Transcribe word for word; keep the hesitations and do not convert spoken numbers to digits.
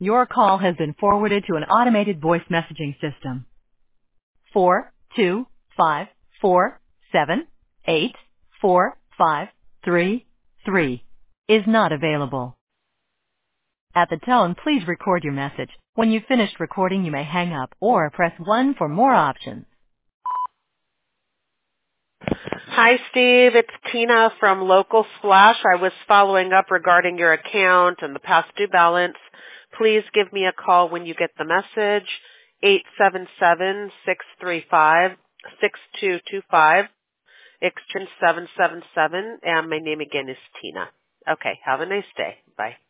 Your call has been forwarded to an automated voice messaging system. Four two five four seven eight four five three three is not available. At the tone, please record your message. When you've finished recording, you may hang up or press one for more options. Hi, Steve. It's Tina from Local Splash. I was following up regarding your account and the past due balance. Please give me a call when you get the message, eight seven seven, six three five, six two two five, extension seven seven seven, and my name again is Tina. Okay, have a nice day. Bye.